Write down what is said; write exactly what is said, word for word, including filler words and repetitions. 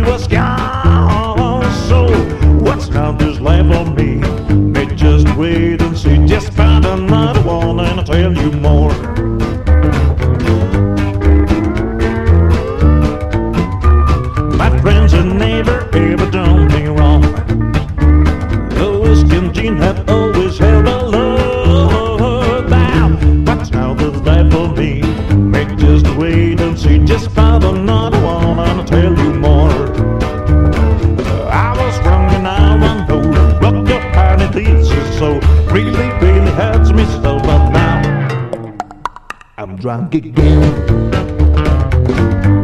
was gone. So what's now this life for me? May just wait and see. Just find another one and I'll tell you more. My friends and neighbor ever done me wrong. The whiskey and gin have always held a love down. What's now this life for me? May just wait and see. Just find another one and I'll tell you more. I was wrong and now I know. Rock your heart and leads you so. Really, really hurts me so. But now I'm drunk again.